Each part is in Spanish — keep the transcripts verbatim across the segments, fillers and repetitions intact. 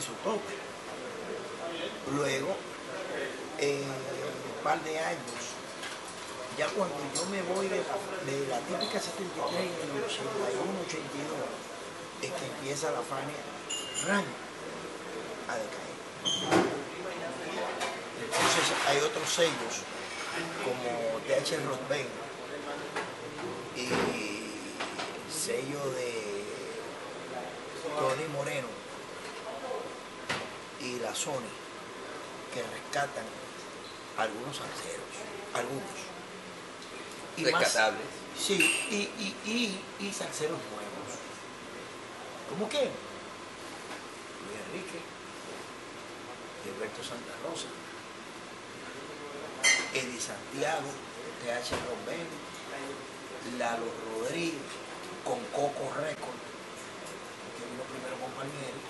Sotote. Luego, eh, un par de años, ya cuando yo me voy de la, de la típica setenta y tres en el ochenta y uno, ochenta y dos, es que empieza la Fania ran a decaer. Entonces hay otros sellos como T H Rodben y sello de Tony Moreno y la Sony que rescatan algunos salseros, algunos. Y rescatables. Más, sí, y, y, y, y salseros nuevos. ¿Cómo qué? Luis Enrique, Gilberto Santa Rosa, Eddie Santiago, T H Rodben, Lalo Rodríguez, con Coco Record, que vino primero con Palmieri.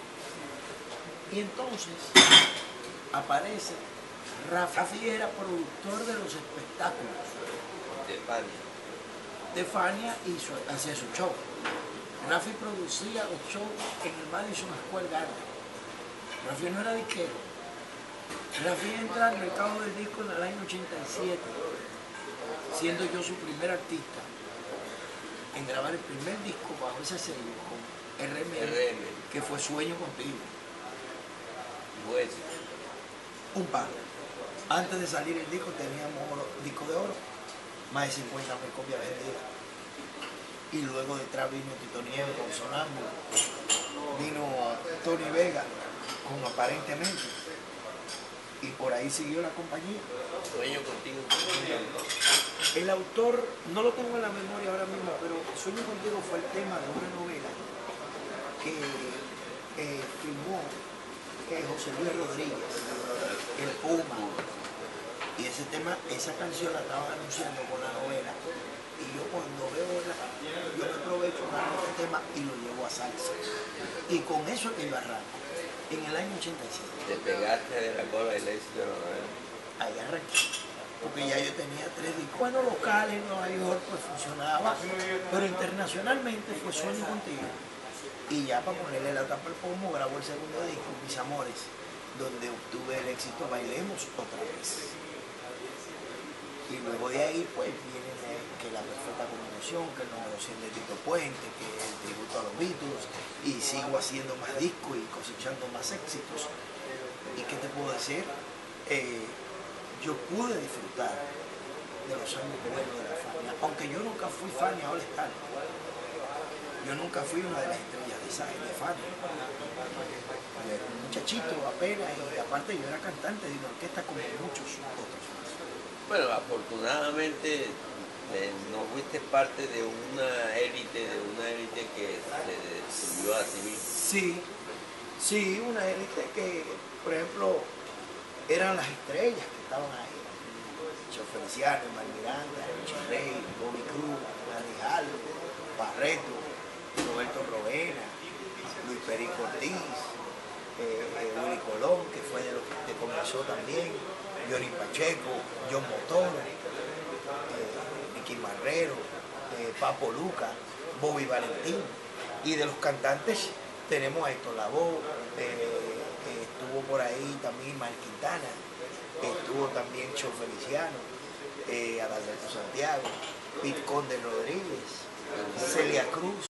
Y entonces aparece Rafi, era productor de los espectáculos de Fania. De Fania y su, hacía su show. Rafi producía los shows en el Madison Square Garden. Rafi no era disquero. Rafi entra al mercado del disco en el año ochenta y siete, siendo yo su primer artista en grabar el primer disco bajo ese sello con R M L, R M L, que fue Sueño Contigo. Pues, un par. Antes de salir el disco teníamos oro, disco de oro, más de cincuenta mil copias vendidas. Y luego detrás vino Tito Nieves con Sonámbulo, vino Tony Vega con Aparentemente, y por ahí siguió la compañía. Sueño Contigo. El autor, no lo tengo en la memoria ahora mismo, pero Sueño Contigo fue el tema de una novela que eh, filmó eh, José Luis Rodríguez, El Puma. Y ese tema, esa canción la estaban anunciando con la novela. Y yo cuando veo la yo me aprovecho de este tema y lo llevo a salsa. Y con eso es que yo arranco, en el año ochenta y siete. Te pegaste de la cola del éxito de la novela. Ahí arranqué. Porque ya yo tenía tres discos. Bueno, locales en Nueva York pues funcionaba, pero internacionalmente fue Sueño Contigo. Y ya para ponerle la tapa al pomo grabó el segundo disco, Mis Amores, donde obtuve el éxito Bailemos Otra Vez. Y luego de ahí pues viene que La Perfecta Combinación, que el número cien de Tito Puente, que el tributo a los Beatles, y sigo haciendo más discos y cosechando más éxitos. ¿Y qué te puedo decir? Eh, yo pude disfrutar de los años buenos de la Fania, aunque yo nunca fui Fania All Star. Yo nunca fui una de las estrellas de esa de Fania. Yo era un muchachito apenas, y aparte yo era cantante de una orquesta como muchos otros. Bueno, afortunadamente eh, no fuiste parte de una élite, de una élite que se destruyó a sí misma. Sí, sí, una élite que, por ejemplo, eran las estrellas que estaban ahí. Cheo Feliciano, Mar Miranda, Richie Rey, Bobby Cruz, Larry Hall, Barreto, Roberto Roena, Luis Perico Ortiz, eh, eh, Willy Colón, que fue de los que comenzó también, Johnny Pacheco, John Motono, eh, Nicky Marrero, eh, Papo Luca, Bobby Valentín. Y de los cantantes tenemos a Héctor Lavoe, eh, eh, estuvo por ahí también Mar Quintana, estuvo también Cheo Feliciano, eh, Adalberto Santiago, Pete Conde Rodríguez, Celia Cruz.